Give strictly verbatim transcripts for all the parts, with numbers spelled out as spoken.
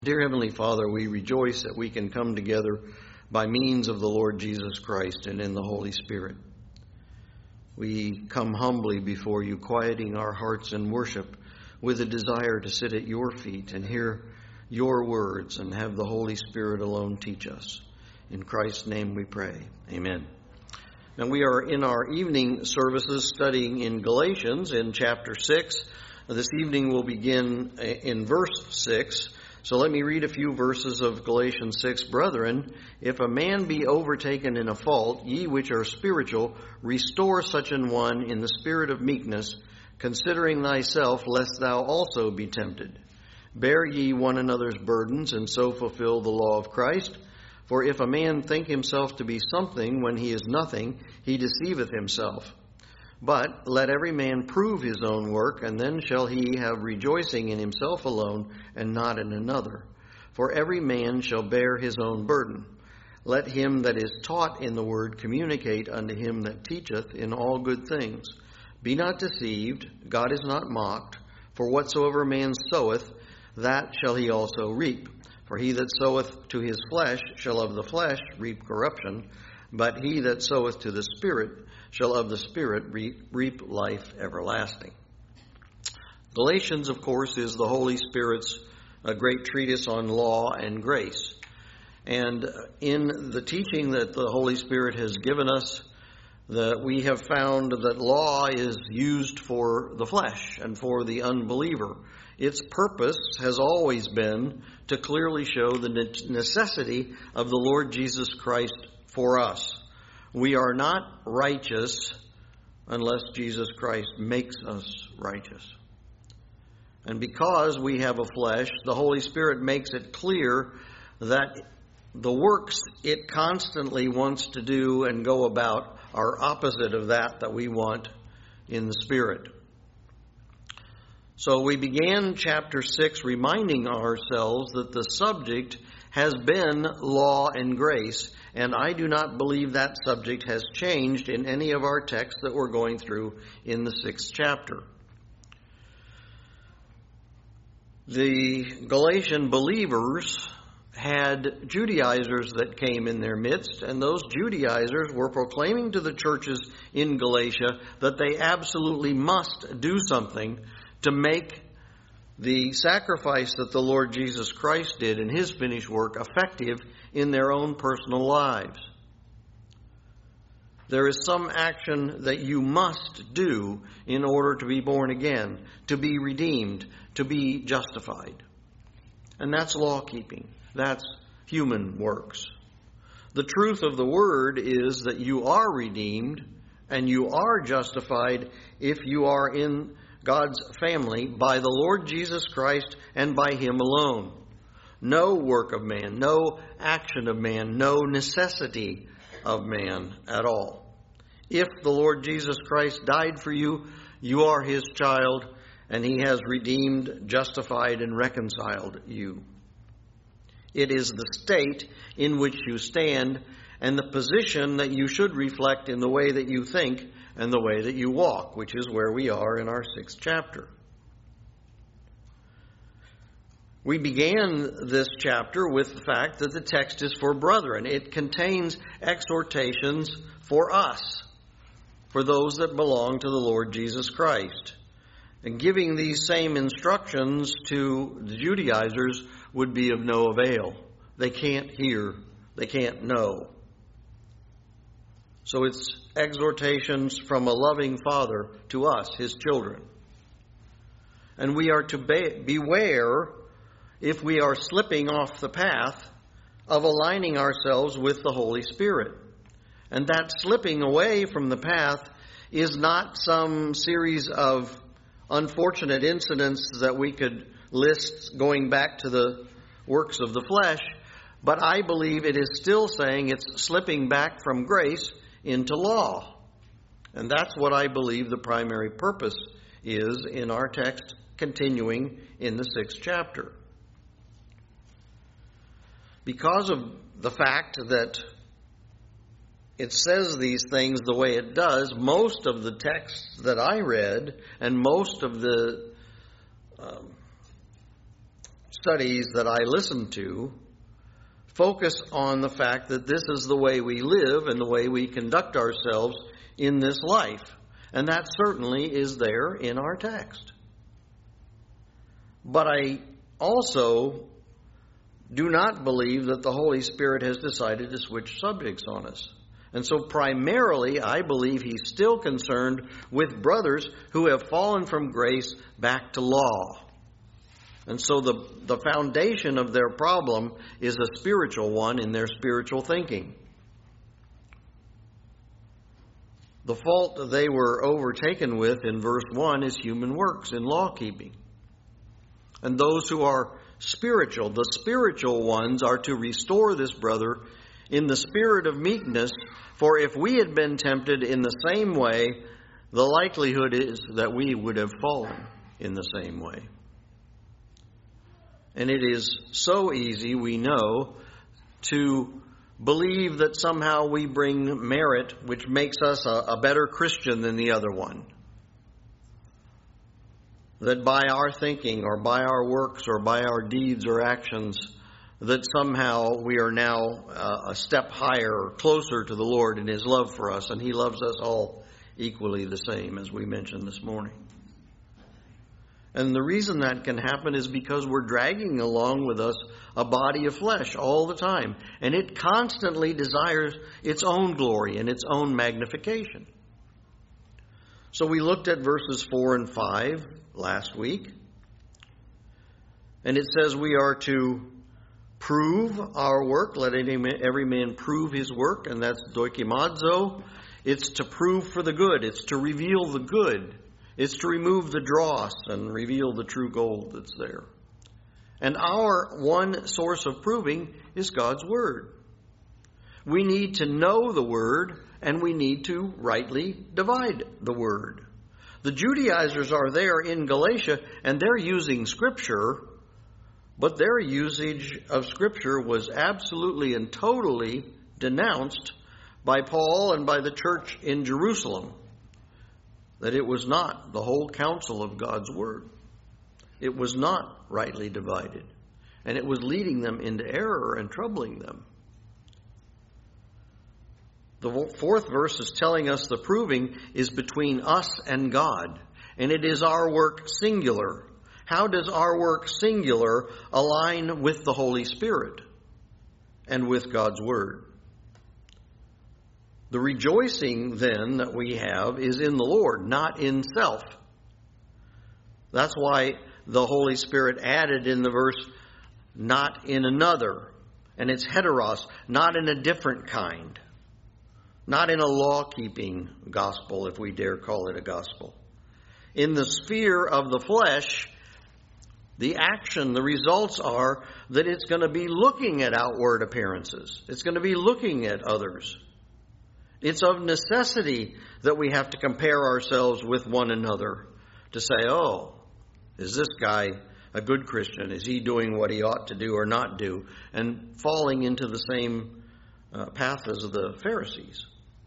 Dear Heavenly Father, we rejoice that we can come together by means of the Lord Jesus Christ and in the Holy Spirit. We come humbly before you, quieting our hearts in worship with a desire to sit at your feet and hear your words and have the Holy Spirit alone teach us. In Christ's name we pray. Amen. Now we are in our evening services studying in Galatians in chapter six. This evening we'll begin in verse six. So let me read a few verses of Galatians six. Brethren, if a man be overtaken in a fault, ye which are spiritual, restore such an one in the spirit of meekness, considering thyself, lest thou also be tempted. Bear ye one another's burdens, and so fulfill the law of Christ. For if a man think himself to be something when he is nothing, he deceiveth himself. But let every man prove his own work, and then shall he have rejoicing in himself alone, and not in another. For every man shall bear his own burden. Let him that is taught in the word communicate unto him that teacheth in all good things. Be not deceived, God is not mocked. For whatsoever man soweth, that shall he also reap. For he that soweth to his flesh shall of the flesh reap corruption, but he that soweth to the Spirit shall of the Spirit reap life everlasting. Galatians, of course, is the Holy Spirit's a great treatise on law and grace. And in the teaching that the Holy Spirit has given us, that we have found that law is used for the flesh and for the unbeliever. Its purpose has always been to clearly show the necessity of the Lord Jesus Christ for us. We are not righteous unless Jesus Christ makes us righteous. And because we have a flesh, the Holy Spirit makes it clear that the works it constantly wants to do and go about are opposite of that that we want in the Spirit. So we began chapter six reminding ourselves that the subject has been law and grace, and I do not believe that subject has changed in any of our texts that we're going through in the sixth chapter. The Galatian believers had Judaizers that came in their midst, and those Judaizers were proclaiming to the churches in Galatia that they absolutely must do something to make the sacrifice that the Lord Jesus Christ did in his finished work effective in their own personal lives. There is some action that you must do in order to be born again, to be redeemed, to be justified. And that's law keeping. That's human works. The truth of the word is that you are redeemed and you are justified if you are in God's family by the Lord Jesus Christ and by him alone. No work of man, no action of man, no necessity of man at all. If the Lord Jesus Christ died for you, you are his child, and he has redeemed, justified, and reconciled you. It is the state in which you stand and the position that you should reflect in the way that you think and the way that you walk, which is where we are in our sixth chapter. We began this chapter with the fact that the text is for brethren. It contains exhortations for us, for those that belong to the Lord Jesus Christ. And giving these same instructions to the Judaizers would be of no avail. They can't hear, they can't know. So it's exhortations from a loving Father to us, his children. And we are to be- beware if we are slipping off the path of aligning ourselves with the Holy Spirit. And that slipping away from the path is not some series of unfortunate incidents that we could list going back to the works of the flesh, but I believe it is still saying it's slipping back from grace into law. And that's what I believe the primary purpose is in our text continuing in the sixth chapter. Because of the fact that it says these things the way it does, most of the texts that I read and most of the um, studies that I listen to focus on the fact that this is the way we live and the way we conduct ourselves in this life. And that certainly is there in our text. But I also do not believe that the Holy Spirit has decided to switch subjects on us. And so primarily, I believe he's still concerned with brothers who have fallen from grace back to law. And so the, the foundation of their problem is a spiritual one in their spiritual thinking. The fault that they were overtaken with in verse one is human works in law keeping. And those who are spiritual, the spiritual ones, are to restore this brother in the spirit of meekness. For if we had been tempted in the same way, the likelihood is that we would have fallen in the same way. And it is so easy, we know, to believe that somehow we bring merit which makes us a, a better Christian than the other one. That by our thinking or by our works or by our deeds or actions, that somehow we are now uh, a step higher or closer to the Lord in his love for us, and he loves us all equally the same, as we mentioned this morning. And the reason that can happen is because we're dragging along with us a body of flesh all the time, and it constantly desires its own glory and its own magnification. So we looked at verses four and five last week, and it says we are to prove our work. Let every man prove his work, and that's doikimazo. It's to prove for the good. It's to reveal the good. It's to remove the dross and reveal the true gold that's there. And our one source of proving is God's Word. We need to know the Word, and we need to rightly divide the Word. The Judaizers are there in Galatia, and they're using Scripture, but their usage of Scripture was absolutely and totally denounced by Paul and by the church in Jerusalem. That it was not the whole counsel of God's Word. It was not rightly divided. And it was leading them into error and troubling them. The fourth verse is telling us the proving is between us and God. And it is our work singular. How does our work singular align with the Holy Spirit and with God's Word? The rejoicing, then, that we have is in the Lord, not in self. That's why the Holy Spirit added in the verse, not in another. And it's heteros, not in a different kind. Not in a law-keeping gospel, if we dare call it a gospel. In the sphere of the flesh, the action, the results are that it's going to be looking at outward appearances. It's going to be looking at others. It's of necessity that we have to compare ourselves with one another to say, oh, is this guy a good Christian? Is he doing what he ought to do or not do? And falling into the same uh, path as the Pharisees.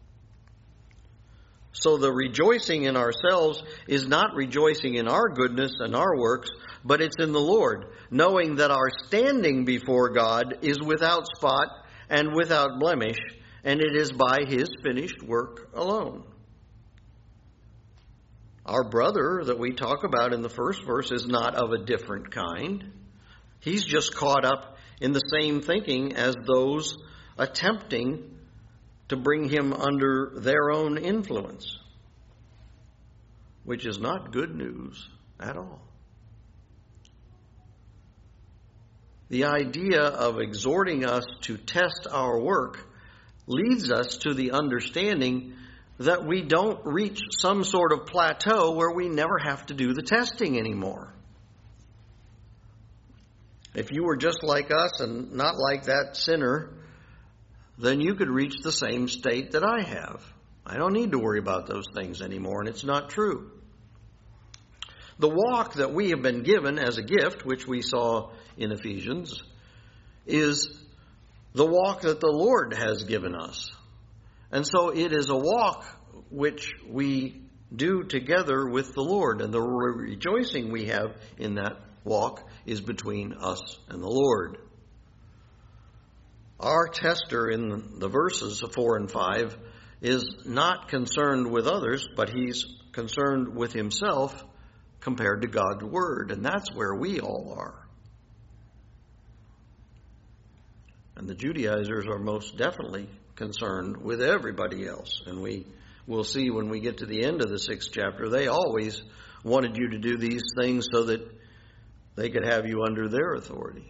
So the rejoicing in ourselves is not rejoicing in our goodness and our works, but it's in the Lord, knowing that our standing before God is without spot and without blemish, and it is by his finished work alone. Our brother that we talk about in the first verse is not of a different kind. He's just caught up in the same thinking as those attempting to bring him under their own influence, which is not good news at all. The idea of exhorting us to test our work leads us to the understanding that we don't reach some sort of plateau where we never have to do the testing anymore. If you were just like us and not like that sinner, then you could reach the same state that I have. I don't need to worry about those things anymore, and it's not true. The walk that we have been given as a gift, which we saw in Ephesians, is the walk that the Lord has given us. And so it is a walk which we do together with the Lord. And the rejoicing we have in that walk is between us and the Lord. Our tester in the verses four and five is not concerned with others, but he's concerned with himself compared to God's Word. And that's where we all are. And the Judaizers are most definitely concerned with everybody else. And we will see when we get to the end of the sixth chapter, they always wanted you to do these things so that they could have you under their authority.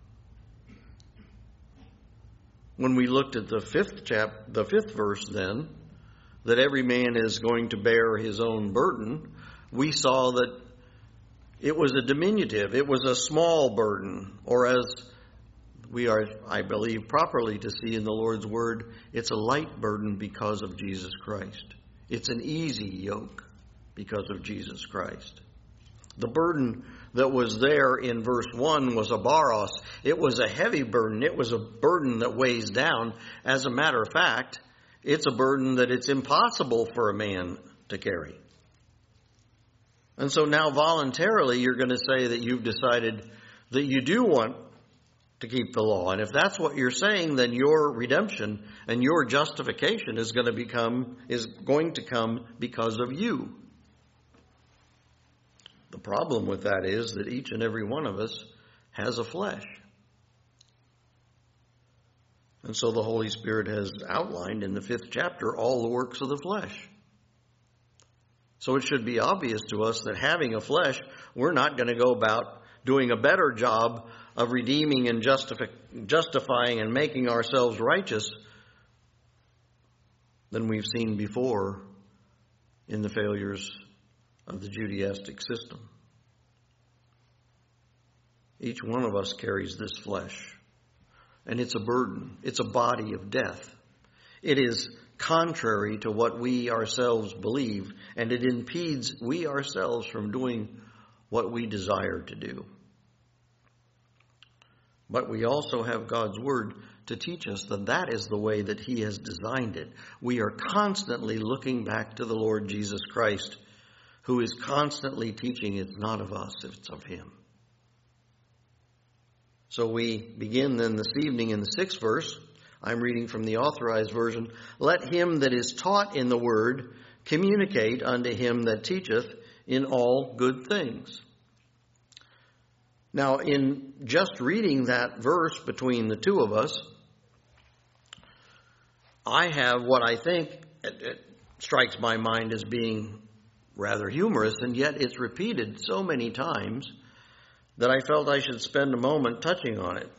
When we looked at the fifth chap, the fifth verse then, that every man is going to bear his own burden, we saw that it was a diminutive, it was a small burden, or as we are, I believe, properly to see in the Lord's Word, it's a light burden because of Jesus Christ. It's an easy yoke because of Jesus Christ. The burden that was there in verse one was a baros. It was a heavy burden. It was a burden that weighs down. As a matter of fact, it's a burden that it's impossible for a man to carry. And so now voluntarily you're going to say that you've decided that you do want to keep the law. And if that's what you're saying, then your redemption and your justification is going to become, is going to come because of you. The problem with that is that each and every one of us has a flesh. And so the Holy Spirit has outlined in the fifth chapter all the works of the flesh. So it should be obvious to us that having a flesh, we're not going to go about doing a better job of redeeming and justifi- justifying and making ourselves righteous than we've seen before in the failures of the Judaistic system. Each one of us carries this flesh, and it's a burden. It's a body of death. It is contrary to what we ourselves believe, and it impedes we ourselves from doing what we desire to do. But we also have God's Word to teach us that that is the way that He has designed it. We are constantly looking back to the Lord Jesus Christ, who is constantly teaching it's not of us, it's of Him. So we begin then this evening in the sixth verse. I'm reading from the Authorized Version. Let him that is taught in the Word communicate unto him that teacheth in all good things. Now, in just reading that verse between the two of us, I have what I think it, it strikes my mind as being rather humorous, and yet it's repeated so many times that I felt I should spend a moment touching on it.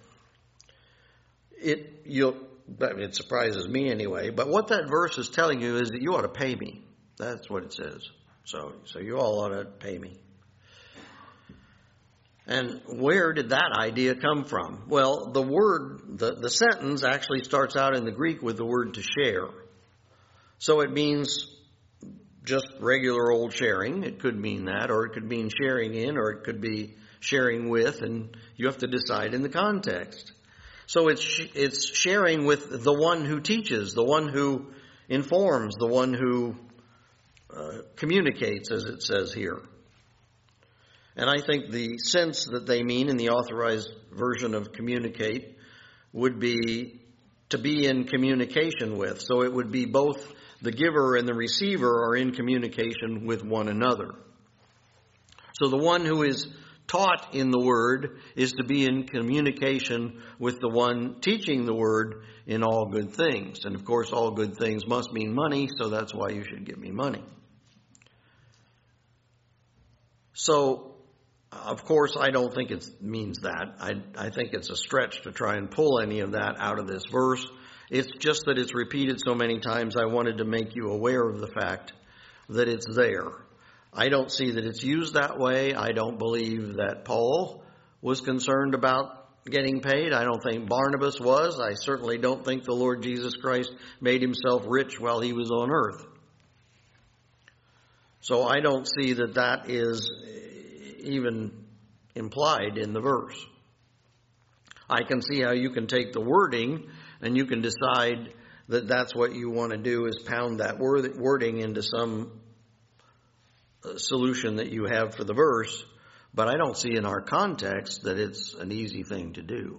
It you'll it surprises me anyway, but what that verse is telling you is that you ought to pay me. That's what it says. So, so you all ought to pay me. And where did that idea come from? Well, the word, the, the sentence actually starts out in the Greek with the word to share. So it means just regular old sharing. It could mean that, or it could mean sharing in, or it could be sharing with, and you have to decide in the context. So it's it's sharing with the one who teaches, the one who informs, the one who uh, communicates, as it says here. And I think the sense that they mean in the Authorized Version of communicate would be to be in communication with. So it would be both the giver and the receiver are in communication with one another. So the one who is taught in the Word is to be in communication with the one teaching the Word in all good things. And of course, all good things must mean money, so that's why you should give me money. So, of course, I don't think it means that. I, I think it's a stretch to try and pull any of that out of this verse. It's just that it's repeated so many times, I wanted to make you aware of the fact that it's there. I don't see that it's used that way. I don't believe that Paul was concerned about getting paid. I don't think Barnabas was. I certainly don't think the Lord Jesus Christ made himself rich while he was on earth. So I don't see that that is even implied in the verse. I can see how you can take the wording and you can decide that that's what you want to do is pound that wording into some solution that you have for the verse. But I don't see in our context that it's an easy thing to do.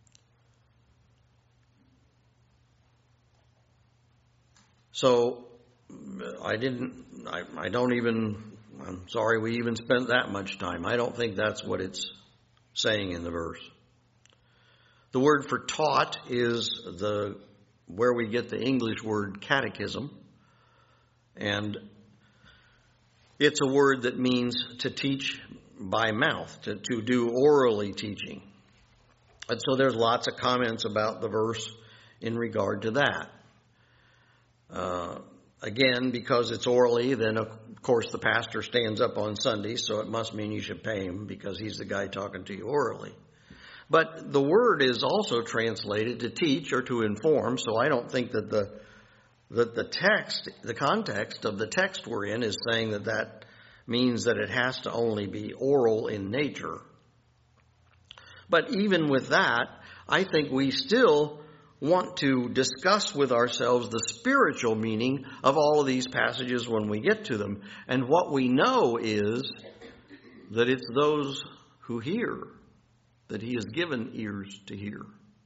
So I didn't, I, I don't even, I'm sorry we even spent that much time. I don't think that's what it's saying in the verse. The word for taught is the where we get the English word catechism. And it's a word that means to teach by mouth, to, to do orally teaching. And so there's lots of comments about the verse in regard to that. Uh, again, because it's orally, then of course the pastor stands up on Sunday, so it must mean you should pay him because he's the guy talking to you orally. But the word is also translated to teach or to inform, so I don't think that the that the text, the context of the text we're in is saying that that means that it has to only be oral in nature. But even with that, I think we still want to discuss with ourselves the spiritual meaning of all of these passages when we get to them. And what we know is that it's those who hear, that he has given ears to hear.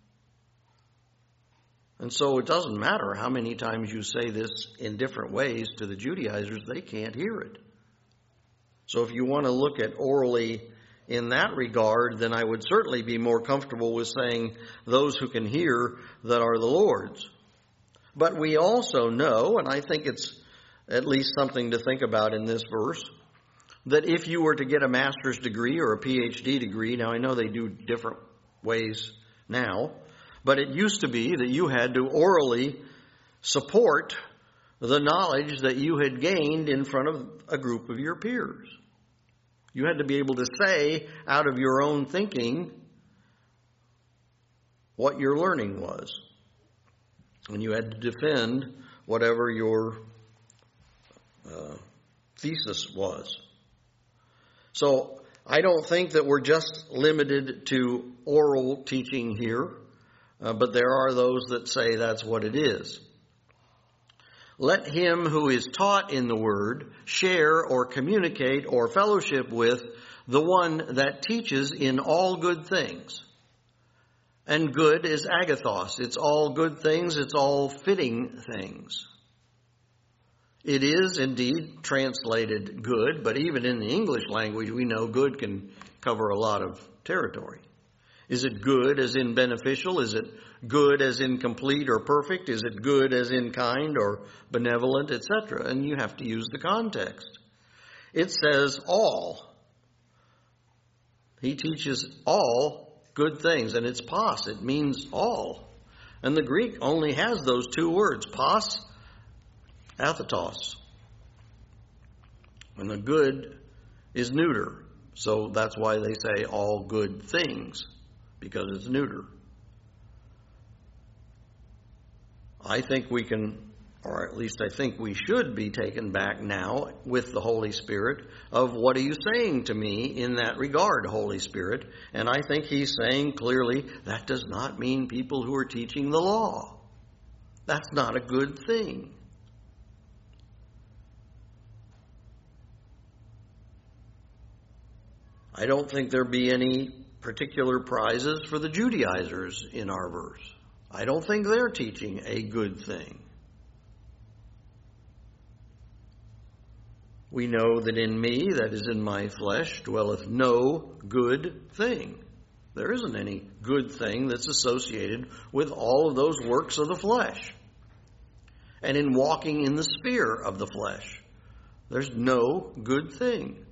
And so it doesn't matter how many times you say this in different ways to the Judaizers, they can't hear it. So if you want to look at orally in that regard, then I would certainly be more comfortable with saying those who can hear that are the Lord's. But we also know, and I think it's at least something to think about in this verse, that if you were to get a master's degree or a P H D degree, now I know they do different ways now, but it used to be that you had to orally support the knowledge that you had gained in front of a group of your peers. You had to be able to say out of your own thinking what your learning was. And you had to defend whatever your uh, thesis was. So I don't think that we're just limited to oral teaching here, uh, but there are those that say that's what it is. Let him who is taught in the word share or communicate or fellowship with the one that teaches in all good things. And good is agathos. It's all good things. It's all fitting things. It is indeed translated good, but even in the English language, we know good can cover a lot of territory. Is it good as in beneficial? Is it good as in complete or perfect? Is it good as in kind or benevolent, et cetera? And you have to use the context. It says all. He teaches all good things, and it's pos. It means all. And the Greek only has those two words, pos, athetos. And the good is neuter. So that's why they say all good things, because it's neuter. I think we can, or at least I think we should be taken back now with the Holy Spirit of what are you saying to me in that regard, Holy Spirit? And I think he's saying clearly that does not mean people who are teaching the law. That's not a good thing. I don't think there be any particular prizes for the Judaizers in our verse. I don't think they're teaching a good thing. We know that in me, that is in my flesh, dwelleth no good thing. There isn't any good thing that's associated with all of those works of the flesh. And in walking in the sphere of the flesh, there's no good thing.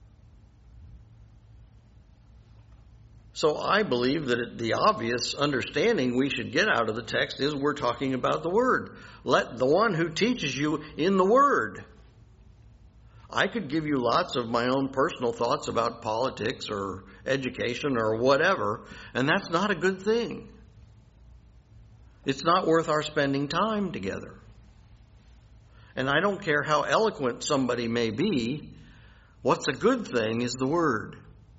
So I believe that the obvious understanding we should get out of the text is we're talking about the Word. Let the one who teaches you in the Word. I could give you lots of my own personal thoughts about politics or education or whatever, and that's not a good thing. It's not worth our spending time together. And I don't care how eloquent somebody may be, what's a good thing is the Word.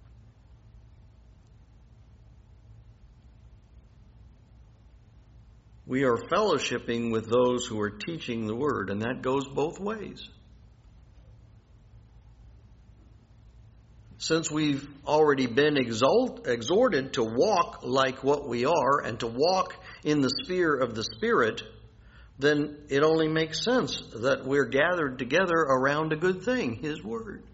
We are fellowshipping with those who are teaching the Word, and that goes both ways. since we've already been exalt, exhorted to walk like what we are and to walk in the sphere of the Spirit, then it only makes sense that we're gathered together around a good thing, His Word.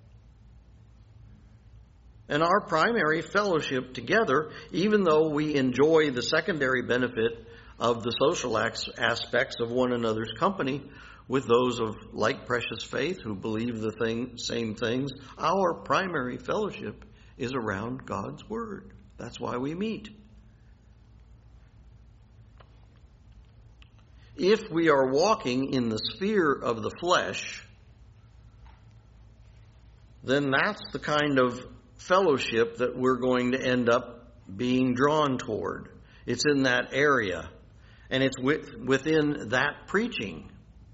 And our primary fellowship together, even though we enjoy the secondary benefit of the social aspects of one another's company with those of like precious faith who believe the thing, same things, our primary fellowship is around God's Word. That's why we meet. If we are walking in the sphere of the flesh, then that's the kind of fellowship that we're going to end up being drawn toward. It's in that area, and it's with, within that preaching.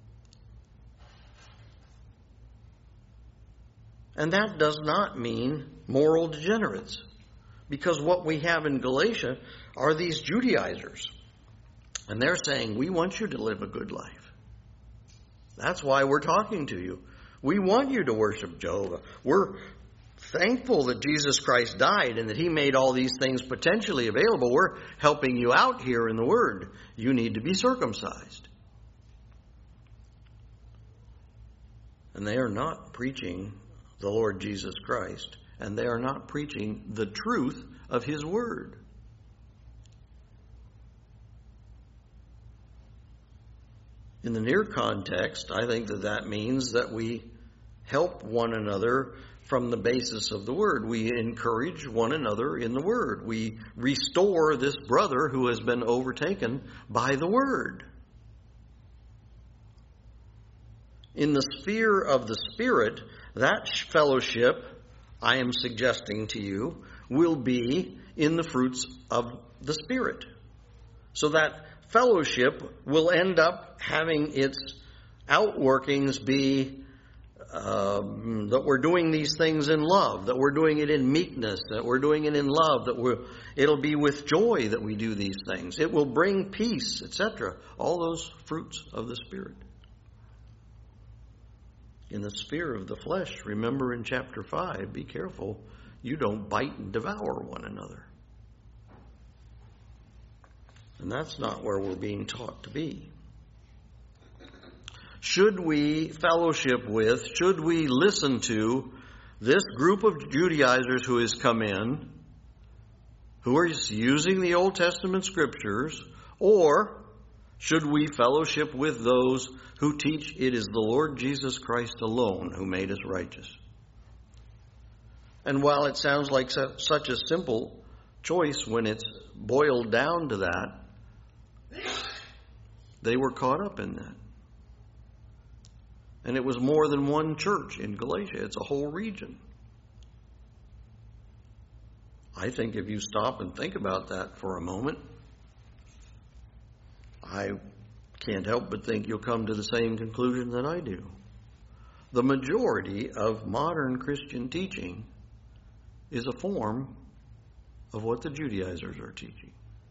And that does not mean moral degenerates, because what we have in Galatia are these Judaizers. And they're saying, we want you to live a good life. That's why we're talking to you. We want you to worship Jehovah. We're thankful that Jesus Christ died and that He made all these things potentially available. We're helping you out here in the Word. You need to be circumcised. And they are not preaching the Lord Jesus Christ, and they are not preaching the truth of His Word. In the near context, I think that that means that we help one another from the basis of the Word. We encourage one another in the Word. We restore this brother who has been overtaken by the Word. In the sphere of the Spirit, that fellowship, I am suggesting to you, will be in the fruits of the Spirit. So that fellowship will end up having its outworkings be um, that we're doing these things in love, that we're doing it in meekness, that we're doing it in love, that we're, it'll be with joy that we do these things. It will bring peace, et cetera. All those fruits of the Spirit. In the sphere of the flesh, remember in chapter five, be careful you don't bite and devour one another. And that's not where we're being taught to be. Should we fellowship with, should we listen to this group of Judaizers who has come in, who are using the Old Testament scriptures, or should we fellowship with those who teach it is the Lord Jesus Christ alone who made us righteous? And while it sounds like such a simple choice when it's boiled down to that, they were caught up in that. And it was more than one church in Galatia. It's a whole region. I think if you stop and think about that for a moment, I can't help but think you'll come to the same conclusion that I do. The majority of modern Christian teaching is a form of what the Judaizers are teaching.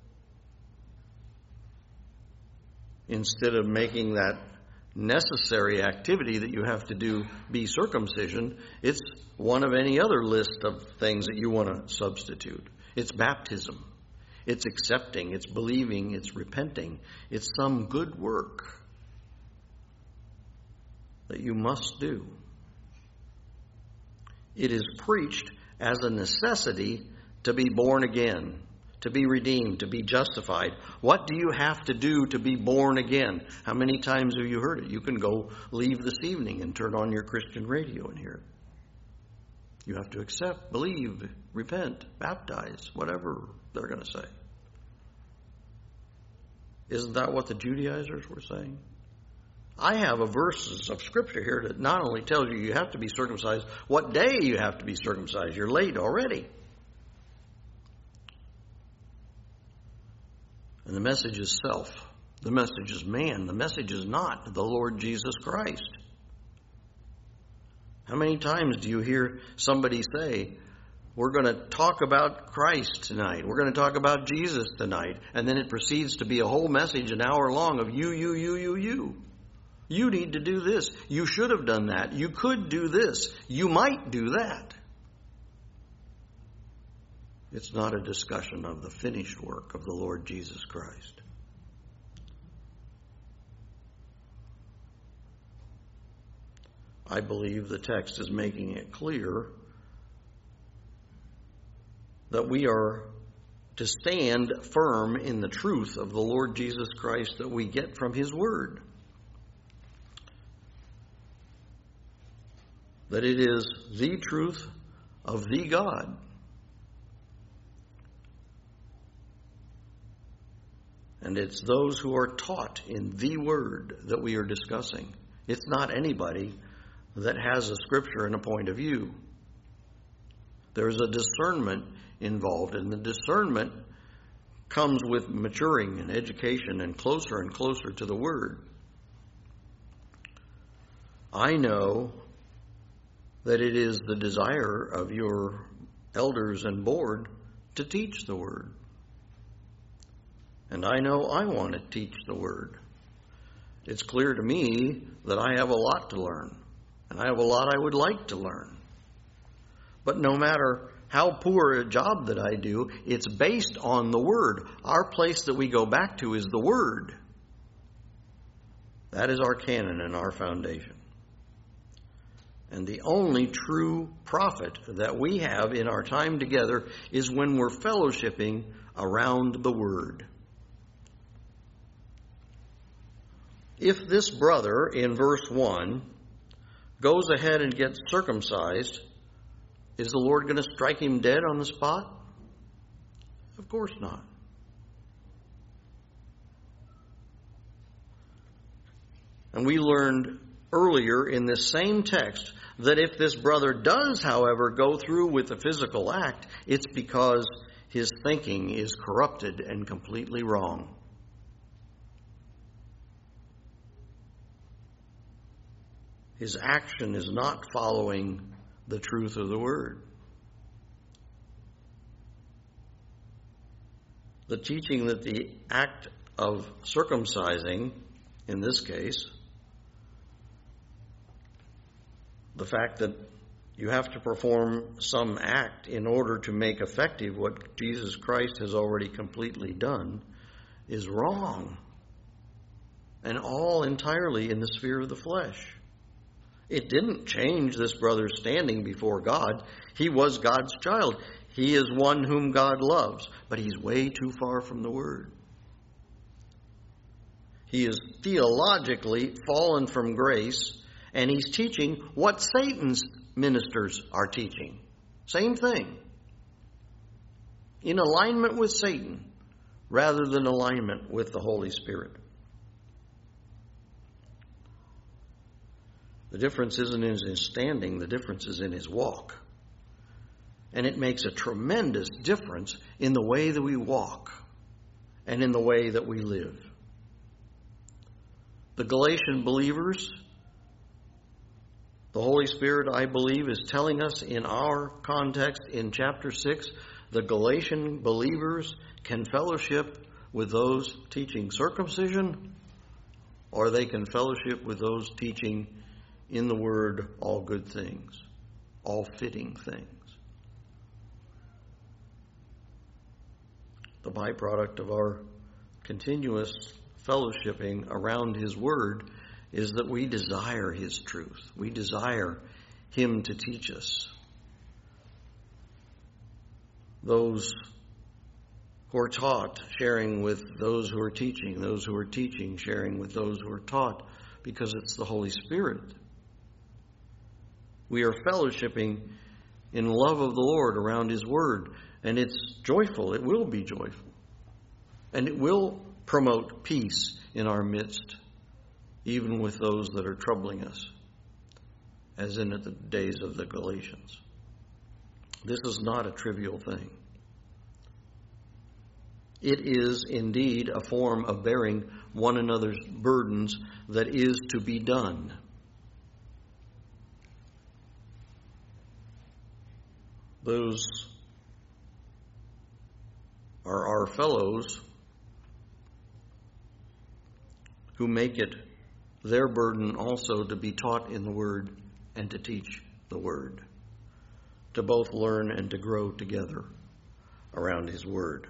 Instead of making that necessary activity that you have to do be circumcision, it's one of any other list of things that you want to substitute. It's baptism. It's accepting. It's believing. It's repenting. It's some good work that you must do. It is preached as a necessity to be born again, to be redeemed, to be justified. What do you have to do to be born again? How many times have you heard it? You can go leave this evening and turn on your Christian radio and hear it. You have to accept, believe, repent, baptize, whatever they're going to say. Isn't that what the Judaizers were saying? I have a verses of Scripture here that not only tells you you have to be circumcised, what day you have to be circumcised. You're late already. And the message is self. The message is man. The message is not the Lord Jesus Christ. How many times do you hear somebody say, we're going to talk about Christ tonight. We're going to talk about Jesus tonight. And then it proceeds to be a whole message an hour long of you, you, you, you, you. You need to do this. You should have done that. You could do this. You might do that. It's not a discussion of the finished work of the Lord Jesus Christ. I believe the text is making it clear that we are to stand firm in the truth of the Lord Jesus Christ that we get from His Word. That it is the truth of the God. And it's those who are taught in the Word that we are discussing. It's not anybody that has a scripture and a point of view. There's a discernment involved, and the discernment comes with maturing and education and closer and closer to the Word. I know that it is the desire of your elders and board to teach the Word. And I know I want to teach the Word. It's clear to me that I have a lot to learn, and I have a lot I would like to learn. But no matter how poor a job that I do, it's based on the Word. Our place that we go back to is the Word. That is our canon and our foundation. And the only true profit that we have in our time together is when we're fellowshipping around the Word. If this brother in verse one goes ahead and gets circumcised, is the Lord going to strike him dead on the spot? Of course not. And we learned earlier in this same text that if this brother does, however, go through with the physical act, it's because his thinking is corrupted and completely wrong. His action is not following the truth of the Word. The teaching that the act of circumcising, in this case, the fact that you have to perform some act in order to make effective what Jesus Christ has already completely done, is wrong, and all entirely in the sphere of the flesh. It didn't change this brother's standing before God. He was God's child. He is one whom God loves, but he's way too far from the Word. He is theologically fallen from grace, and he's teaching what Satan's ministers are teaching. Same thing. In alignment with Satan, rather than alignment with the Holy Spirit. The difference isn't in his standing, the difference is in his walk. And it makes a tremendous difference in the way that we walk and in the way that we live. The Galatian believers, the Holy Spirit, I believe, is telling us in our context in chapter six, the Galatian believers can fellowship with those teaching circumcision, or they can fellowship with those teaching in the Word all good things, all fitting things. The byproduct of our continuous fellowshipping around His Word is that we desire His truth. We desire Him to teach us. Those who are taught, sharing with those who are teaching. Those who are teaching, sharing with those who are taught, because it's the Holy Spirit. We are fellowshipping in love of the Lord around His Word, and it's joyful. It will be joyful. And it will promote peace in our midst, even with those that are troubling us, as in the days of the Galatians. This is not a trivial thing. It is indeed a form of bearing one another's burdens that is to be done. Those are our fellows who make it their burden also to be taught in the Word and to teach the Word, to both learn and to grow together. around His Word.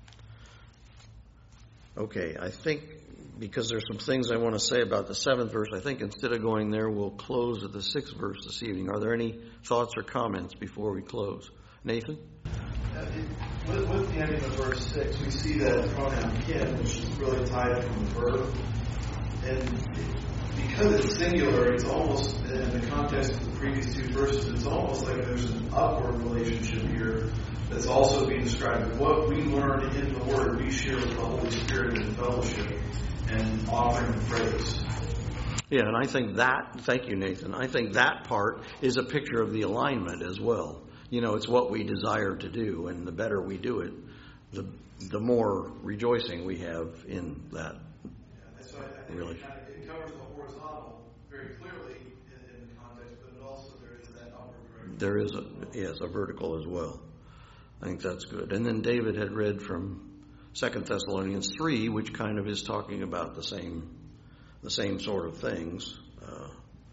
Okay, I think because there's some things I want to say about the seventh verse, I think instead of going there, we'll close at the sixth verse this evening. Are there any thoughts or comments before we close? Nathan? Uh, it, with, with the ending of verse six, we see that pronoun kin, which is really tied from the verb. And it, because it's singular, it's almost, in the context of the previous two verses, it's almost like there's an upward relationship here that's also being described. What we learn in the Word, we share with the Holy Spirit in fellowship and offering praise. Yeah, and I think that, thank you, Nathan, I think that part is a picture of the alignment as well. You know, it's what we desire to do, and the better we do it, the the more rejoicing we have in that. Yeah, that's why I think really. it, kind of, it covers the horizontal very clearly in, in the context, but it also there is that upward direction. There is a yes, a vertical as well. I think that's good. And then David had read from Second Thessalonians three, which kind of is talking about the same the same sort of things. Uh,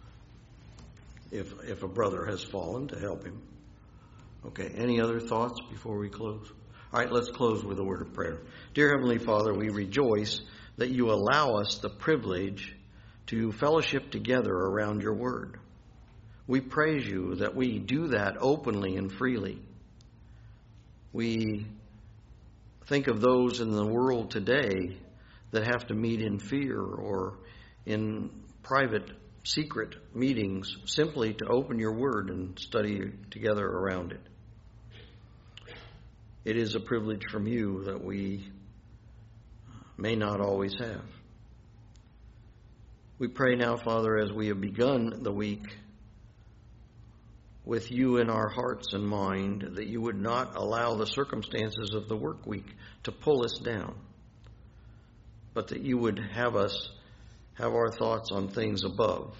if if a brother has fallen, to help him. Okay, any other thoughts before we close? All right, let's close with a word of prayer. Dear Heavenly Father, we rejoice that you allow us the privilege to fellowship together around your word. We praise you that we do that openly and freely. We think of those in the world today that have to meet in fear or in private, secret meetings simply to open your word and study together around it. It is a privilege from you that we may not always have. We pray now, Father, as we have begun the week with you in our hearts and mind, that you would not allow the circumstances of the work week to pull us down, but that you would have us have our thoughts on things above.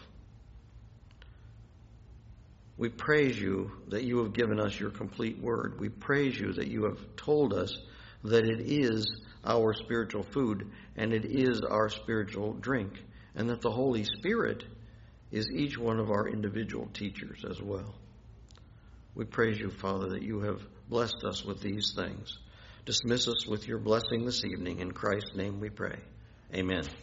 We praise you that you have given us your complete word. We praise you that you have told us that it is our spiritual food and it is our spiritual drink, and that the Holy Spirit is each one of our individual teachers as well. We praise you, Father, that you have blessed us with these things. Dismiss us with your blessing this evening. In Christ's name we pray. Amen.